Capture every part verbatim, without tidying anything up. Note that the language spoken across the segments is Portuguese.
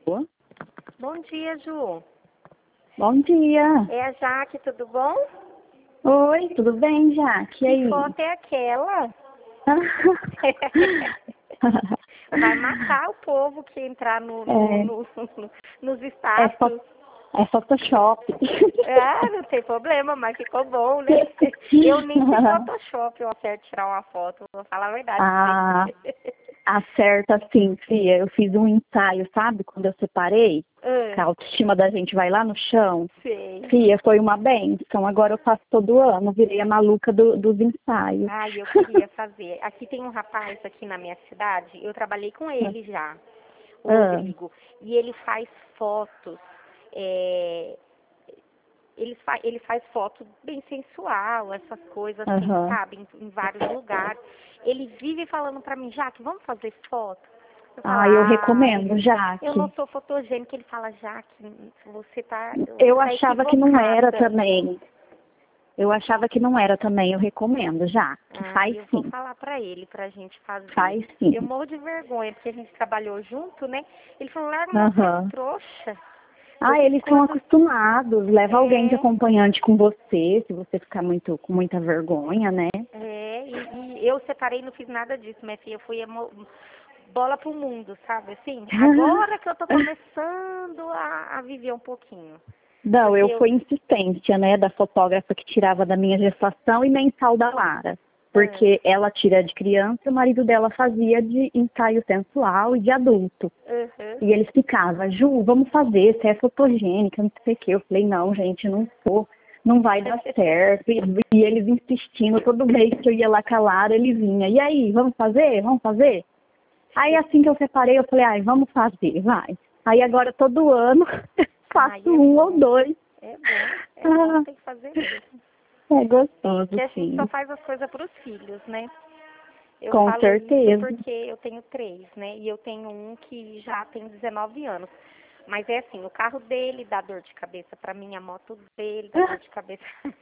Bom dia, Ju. Bom dia. É a Jaque, tudo bom? Oi, tudo bem, Jaque? E aí? Que foto é aquela? Vai matar o povo que entrar no, no, É. no, no, nos É, status. fo é Photoshop. Ah, não tem problema, mas ficou bom, né? Eu nem fiz Photoshop, eu acerto tirar uma foto, vou falar a verdade. Ah, acerta sim, Fia. Eu fiz um ensaio, sabe? Quando eu separei, Ah, que a autoestima da gente vai lá no chão. sei. Fia, foi uma benção. Agora eu faço todo ano. Virei a maluca do, dos ensaios. Ai, eu queria fazer. Aqui tem um rapaz aqui na minha cidade, eu trabalhei com ele já, o Ah, Rodrigo, e ele faz fotos, é, ele, fa ele faz foto bem sensual, essas coisas assim, aham. sabe, em, em vários lugares. Ele vive falando pra mim, Jaque, vamos fazer foto? Eu falo, Ah, eu ai, recomendo, eu não Jaque. sou fotogênica. Ele fala, Jaque, você tá, você Eu tá achava que não era equivocada. também. Eu achava que não era também, eu recomendo, já. Que Ah, faz eu vou sim, falar pra ele, pra gente fazer. faz sim. Eu morro de vergonha, porque a gente trabalhou junto, né? Ele falou, larga uma Aham. trouxa. Eu Ah, fiz eles são coisas... acostumados. Leva alguém de É, acompanhante com você, se você ficar muito com muita vergonha, né? é, e, e eu separei e não fiz nada disso, minha filha. Eu fui emo... bola pro mundo, sabe? Assim, agora que eu tô começando a, a viver um pouquinho. Não, Porque eu eu... fui insistência, né, da fotógrafa que tirava da minha gestação e mensal da Lara. Ah, Porque ela tira de criança e o marido dela fazia de ensaio sensual e de adulto. uhum. E eles ficavam, Ju, vamos fazer, você é fotogênica, não sei o quê. Eu falei, não, gente, não sou, não vai dar certo. E, e eles insistindo, todo mês que eu ia lá com a Lara, ele vinha, e aí, vamos fazer? Vamos fazer? Aí assim que eu separei, eu falei, ai, vamos fazer, vai. Aí agora todo ano faço Ai, é um ou bom. dois. É bom, é bom, Ah, tem que fazer mesmo. é gostoso, Que a gente só sim. faz as coisas pros filhos, né? Eu Com falo isso certeza. porque eu tenho três, né? E eu tenho um que já tem dezenove anos. Mas é assim, o carro dele dá dor de cabeça pra mim, a moto dele dá dor de cabeça.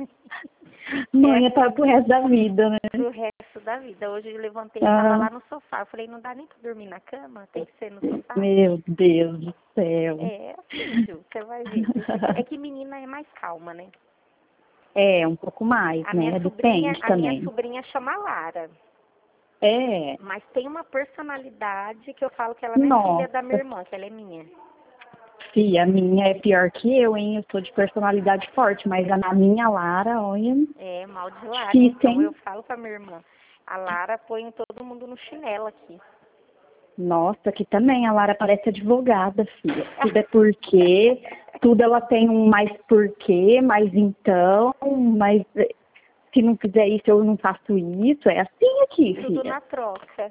É Mãe é para assim, pro resto da vida, né? pro resto da vida. Hoje eu levantei e tava Ah, lá no sofá. Eu falei, não dá nem pra dormir na cama, tem que ser no sofá. meu Deus do céu. É assim, Ju, você vai ver. Deixa que... É que menina é mais calma, né? É, um pouco mais, A minha né? sobrinha, Depende a minha também. sobrinha chama Lara. É, Mas tem uma personalidade que eu falo que ela não é filha da minha nossa, irmã, que ela é minha. fia, a minha é pior que eu, hein? Eu sou de personalidade forte, mas a na minha Lara, olha, É, mal de Lara. difícil, Então eu hein? falo pra minha irmã, a Lara põe todo mundo no chinelo aqui. Nossa, aqui também a Lara parece advogada, filha. Tudo é porquê, tudo ela tem um mais porquê, mais então, mas se não fizer isso eu não faço isso. É assim aqui, Tudo filha. na troca.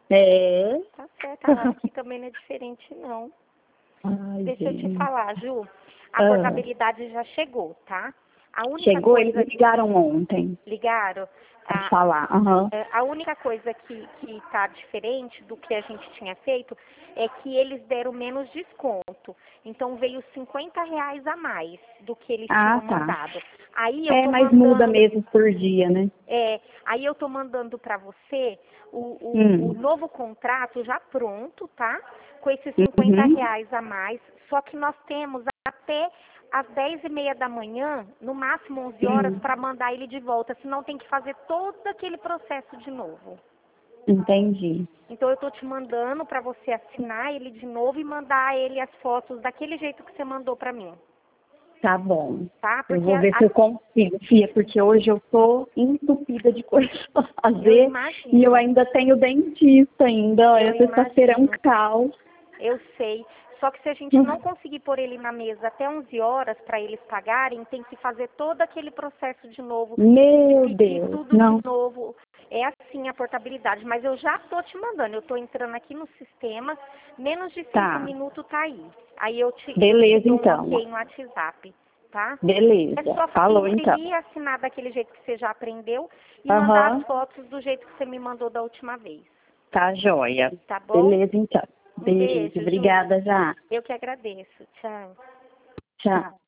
É. Tá certo, a Lara aqui também não é diferente, não. Ai, Deixa eu te gente. falar, Ju, a Ah, portabilidade já chegou, tá? A única chegou, eles me coisa... ligaram ontem Ligaram? pra A, falar. Aham. É, a única coisa que que está diferente do que a gente tinha feito é que eles deram menos desconto. Então veio cinquenta reais a mais do que eles Ah, tinham tá. mandado. Aí eu É, tô mas muda mandando, mesmo por dia, né? é, aí eu tô mandando para você o, o, o Hum. novo contrato já pronto, tá? Com esses cinquenta Uhum. reais a mais. Só que nós temos até às dez e meia da manhã, no máximo onze horas, Hum. para mandar ele de volta. Senão tem que fazer todo aquele processo de novo. Entendi. Então eu tô te mandando para você assinar ele de novo e mandar ele as fotos daquele jeito que você mandou para mim, Tá bom. tá? Eu Porque vou a, ver se a- eu consigo, Fia, porque hoje eu tô entupida de coisa pra eu fazer e eu imagino, ainda tenho dentista ainda. eu Essa sexta-feira é um imagino, caos. eu sei. Só que se a gente não conseguir pôr ele na mesa até onze horas para eles pagarem, tem que fazer todo aquele processo de novo e Meu pedir Deus, tudo de não. novo. É assim a portabilidade, mas eu já tô te mandando. Eu tô entrando aqui no sistema, menos de cinco Tá. minutos tá aí. Aí eu te, eu te Beleza, dou um então. ok no WhatsApp, tá? É Beleza. só Falou, então. imprimir, assinar daquele jeito que você já aprendeu e mandar as Aham. fotos do jeito que você me mandou da última vez, Tá joia. tá bom? Beleza, então. Um Beijo. beijo, Ju. Obrigada, já. Eu que agradeço. Tchau. Tchau.